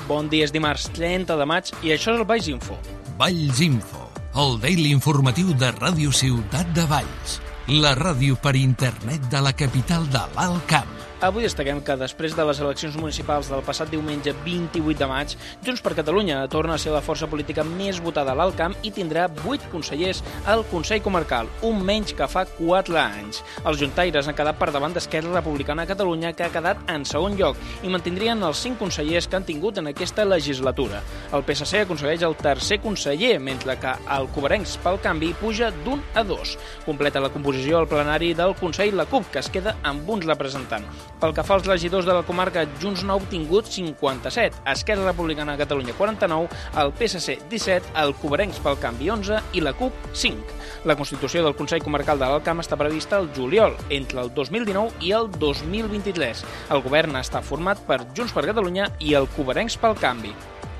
Bon dia, és dimarts 30 de maig i això és el Valls Info. Valls Info, el daily informatiu de Ràdio Ciutat de Valls, la ràdio per internet de la capital de l'Alt Camp. Avui destaquem que després de les eleccions municipals del passat diumenge 28 de maig, Junts per Catalunya torna a ser la força política més votada a l'Alt Camp i tindrà 8 consellers al Consell Comarcal, un menys que fa 4 anys. Els juntaires han quedat per davant d'Esquerra Republicana de Catalunya, que ha quedat en segon lloc, i mantindrien els 5 consellers que han tingut en aquesta legislatura. El PSC aconsegueix el tercer conseller, mentre que el Coverencs pel Canvi puja d'1 a 2. Completa la composició al plenari del Consell la CUP, que es queda amb un representant. Pel que fa als regidors de la comarca, Junts n'ha obtingut 57, Esquerra Republicana de Catalunya 49, el PSC 17, el Coverencs pel Canvi 11 i la CUP 5. La constitució del Consell Comarcal de l'Alt Camp està prevista al juliol, entre el 2019 i el 2023. El govern està format per Junts per Catalunya i el Coverencs pel Canvi.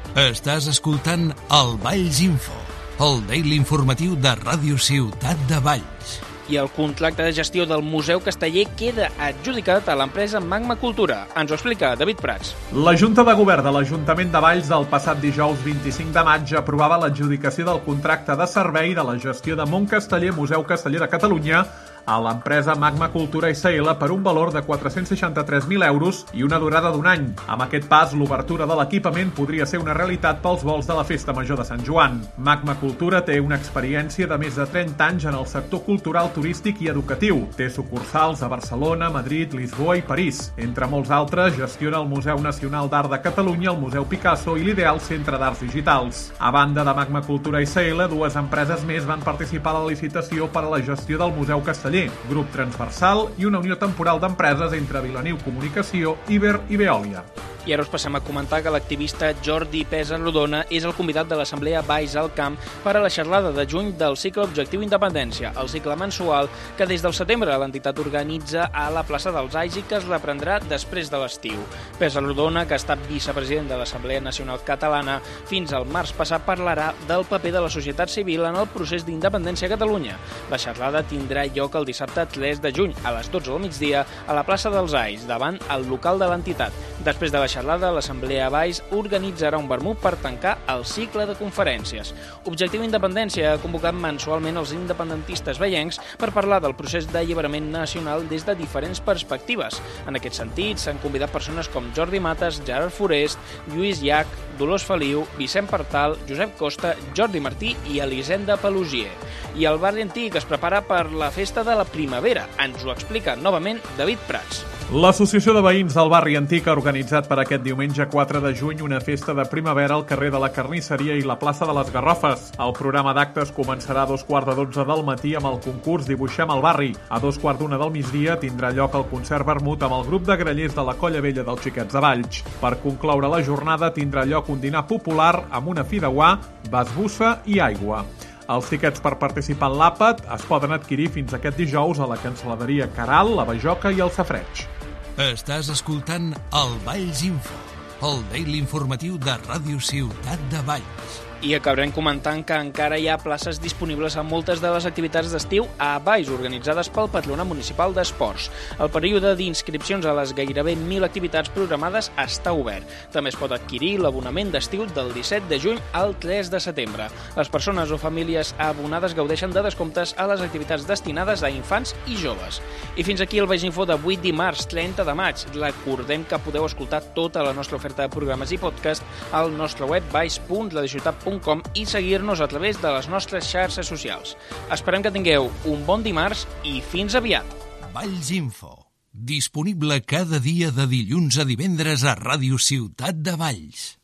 Estàs escoltant el Valls Info, el daily informatiu de Ràdio Ciutat de Valls. I el contracte de gestió del Museu Casteller queda adjudicat a l'empresa Magma Cultura. Ens ho explica David Prats. La Junta de Govern de l'Ajuntament de Valls del passat dijous 25 de maig aprovava l'adjudicació del contracte de servei de la gestió de Montcasteller Museu Casteller de Catalunya a l'empresa Magma Cultura SL per un valor de 463.000 euros i una durada d'1 any. Amb aquest pas, l'obertura de l'equipament podria ser una realitat pels vols de la Festa Major de Sant Joan. Magma Cultura té una experiència de més de 30 anys en el sector cultural, turístic i educatiu. Té sucursals a Barcelona, Madrid, Lisboa i París. Entre molts altres, gestiona el Museu Nacional d'Art de Catalunya, el Museu Picasso i l'Ideal Centre d'Arts Digitals. A banda de Magma Cultura SL, 2 empreses més van participar a la licitació per a la gestió del Museu Casteller, grup transversal i una unió temporal d'empreses entre Vilaniu Comunicació, Iber i Veolia. I ara us passem a comentar que l'activista Jordi Pesa Rodona és el convidat de l'Assemblea Valls Alt Camp per a la xerrada de juny del cicle Objectiu Independència, el cicle mensual que des del setembre l'entitat organitza a la plaça dels Ais i que es reprendrà després de l'estiu. Pesa Rodona, que ha estat vicepresident de l'Assemblea Nacional Catalana fins al març passat, parlarà del paper de la societat civil en el procés d'independència a Catalunya. La xerrada tindrà lloc el dissabte 3 de juny a les 12 del migdia a la plaça dels Ais, davant el local de l'entitat. Després de la xerrada, l'Assemblea Valls organitzarà un vermut per tancar el cicle de conferències. Objectiu Independència ha convocat mensualment els independentistes veiencs per parlar del procés d'alliberament nacional des de diferents perspectives. En aquest sentit, s'han convidat persones com Jordi Mates, Gerard Forest, Lluís Llach, Dolors Feliu, Vicent Partal, Josep Costa, Jordi Martí i Elisenda Pelusier. I el barri antic es prepara per la festa de la primavera. Ens ho explica novament David Prats. L'Associació de Veïns del Barri Antic ha organitzat per aquest diumenge 4 de juny una festa de primavera al carrer de la Carnisseria i la plaça de les Garrofes. El programa d'actes començarà a 2:15 del matí amb el concurs Dibuixem el Barri. A 2:15 del migdia tindrà lloc el concert vermut amb el grup de grallers de la Colla Vella dels Xiquets de Valls. Per concloure la jornada tindrà lloc un dinar popular amb una fideuà, basbussa i aigua. Els tiquets per participar en l'àpat es poden adquirir fins aquest dijous a la cancel·laderia Caral, la Bajoca i el Safreig. Estàs escoltant el Valls Info, el daily informatiu de Ràdio Ciutat de Valls. I acabarem comentant que encara hi ha places disponibles a moltes de les activitats d'estiu a Valls organitzades pel Patronat Municipal d'Esports. El període d'inscripcions a les gairebé 1.000 activitats programades està obert. També es pot adquirir l'abonament d'estiu del 17 de juny al 3 de setembre. Les persones o famílies abonades gaudeixen de descomptes a les activitats destinades a infants i joves. I fins aquí el Valls Info d'avui dimarts 30 de maig. Recordem que podeu escoltar tota la nostra oferta de programes i podcast al nostre web valls.radiociutat.com i seguir-nos a través de les nostres xarxes socials. Esperem que tingueu un bon dimarts i fins aviat. Valls Info, disponible cada dia de dilluns a divendres a Ràdio Ciutat de Valls.